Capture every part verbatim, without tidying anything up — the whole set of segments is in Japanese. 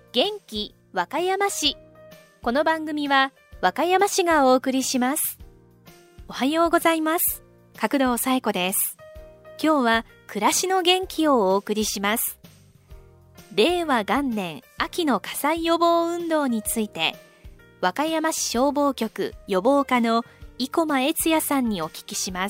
元気和歌山市。この番組は和歌山市がお送りします。おはようございます。角堂紗恵子です。今日は暮らしの元気をお送りします。令和元年秋の火災予防運動について、和歌山市消防局予防課の生駒悦也さんにお聞きします。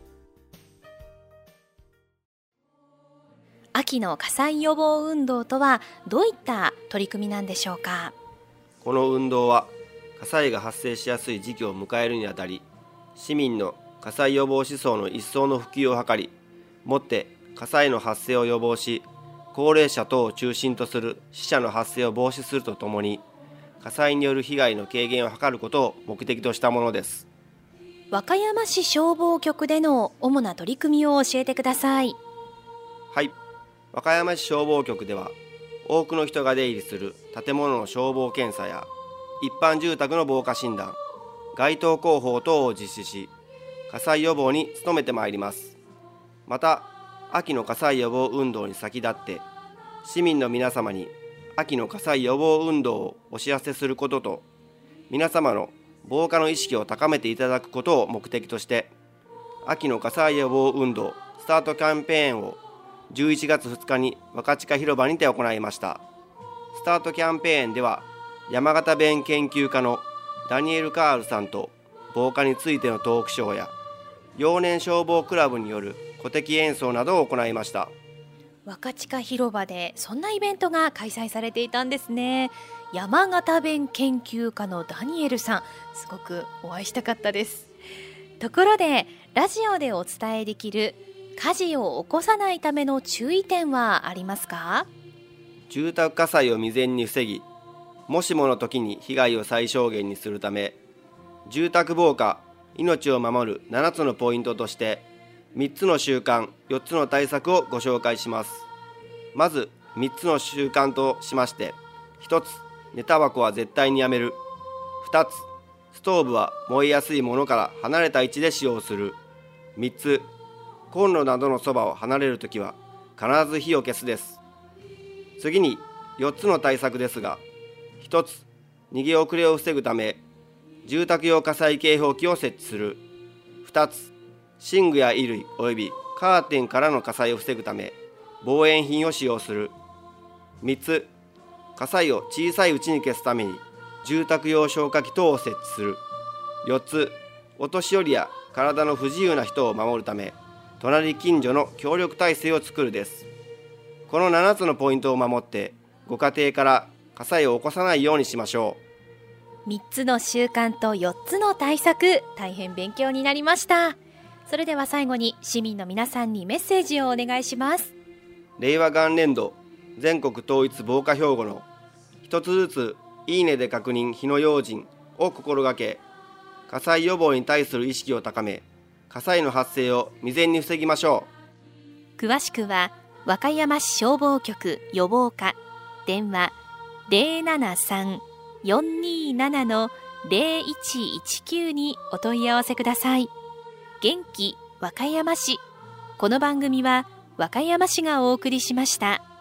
秋の火災予防運動とはどういった取り組みなんでしょうか。 この運動は火災が発生しやすい時期を迎えるにあたり、市民の火災予防思想の一層の普及を図り、もって火災の発生を予防し、高齢者等を中心とする死者の発生を防止するとともに、火災による被害の軽減を図ることを目的としたものです。 和歌山市消防局での主な取り組みを教えてください。 はい、和歌山市消防局では、多くの人が出入りする建物の消防検査や一般住宅の防火診断、街頭広報等を実施し、火災予防に努めてまいります。また、秋の火災予防運動に先立って、市民の皆様に秋の火災予防運動をお知らせすることと、皆様の防火の意識を高めていただくことを目的として、秋の火災予防運動スタートキャンペーンをじゅういちがつふつかに若近広場にて行いました。スタートキャンペーンでは、山形弁研究家のダニエル・カールさんと防火についてのトークショーや、幼年消防クラブによる鼓笛演奏などを行いました。 若近広場でそんなイベントが開催されていたんですね。山形弁研究家のダニエルさん、すごくお会いしたかったです。ところで、ラジオでお伝えできる火事を起こさないための注意点はありますか？ 住宅火災を未然に防ぎ、もしもの時に被害を最小限にするため、住宅防火、命を守るななつのポイントとして、みっつの習慣、よっつの対策をご紹介します。まずみっつの習慣としまして、ひとつ、寝タバコは絶対にやめる。ふたつ、ストーブは燃えやすいものから離れた位置で使用する。みっつ、コンロなどのそばを離れるときは必ず火を消すです。次によっつの対策ですが、ひとつ、逃げ遅れを防ぐため住宅用火災警報器を設置する。ふたつ、寝具や衣類およびカーテンからの火災を防ぐため防煙品を使用する。みっつ、火災を小さいうちに消すために住宅用消火器等を設置する。よっつ、お年寄りや体の不自由な人を守るため隣近所の協力体制を作るです。このななつのポイントを守ってご家庭から火災を起こさないようにしましょう。みっつの習慣とよっつの対策、大変勉強になりました。それでは最後に市民の皆さんにメッセージをお願いします。 令和元年度全国統一防火標語の一つずついいねで確認火の用心を心がけ、火災予防に対する意識を高め、火災の発生を未然に防ぎましょう。詳しくは和歌山市消防局予防課、電話 ゼロななさん よんにーなな のゼロいちいちきゅうにお問い合わせください。元気和歌山市。この番組は和歌山市がお送りしました。